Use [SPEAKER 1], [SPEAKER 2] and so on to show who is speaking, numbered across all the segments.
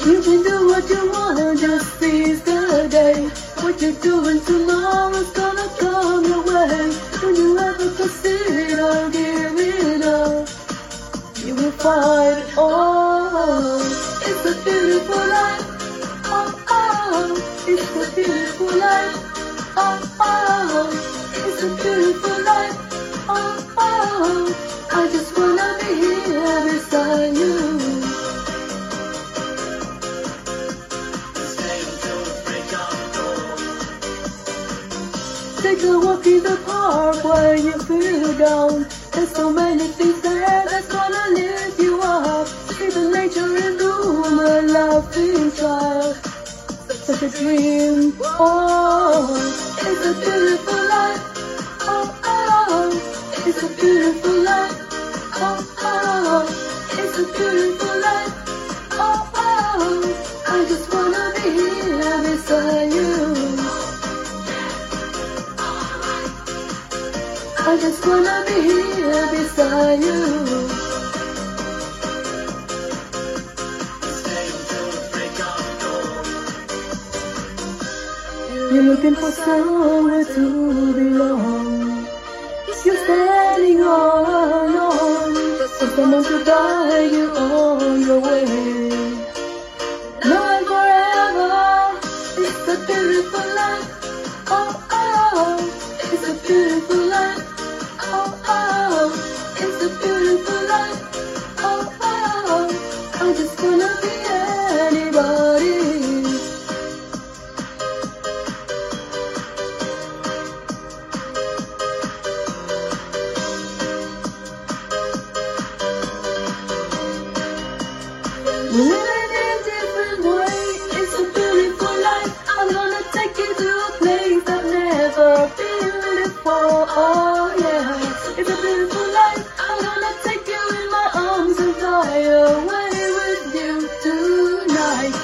[SPEAKER 1] You can do what you want, just seize the day. What you're doing tomorrow's gonna come your way. When you ever consider giving up, you will find, oh, it's a beautiful life. Oh, oh, it's a beautiful life. Oh, oh, it's a beautiful life. Oh, oh, I just wanna be here beside you. Take a walk in the park where you feel down. There's so many things there that's gonna lift you up. See the nature in bloom, a laughing child. Such a dream, oh, it's a beautiful life. Oh, oh, it's a beautiful life. Oh, oh, it's a beautiful life. Oh, oh, I just wanna be here beside you. I just wanna be here beside you. You're looking for somewhere to belong. You're standing all alone, for someone to guide you on your way. Now and forever, it's a beautiful life. Oh, oh, it's a beautiful life. Oh, oh, it's a beautiful life. Oh, oh, I just wanna be anybody. Living in a different way, it's a beautiful life. I'm gonna take you to a place I've never been before. Oh yeah, it's a beautiful life. I'm gonna take you in my arms and fly away with you tonight.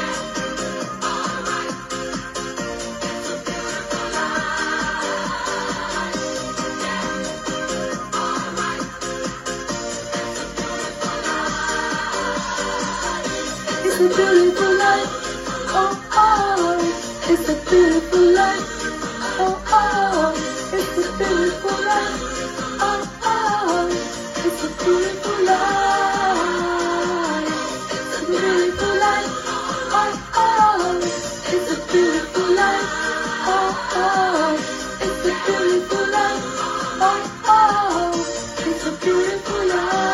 [SPEAKER 1] It's a beautiful life. Oh, oh, it's a beautiful life. Oh, oh, it's a beautiful life. Oh, oh, it's a beautiful life. It's a beautiful life. Oh, oh, it's a beautiful life. Oh, oh, it's a beautiful life. Oh, oh, it's a beautiful life.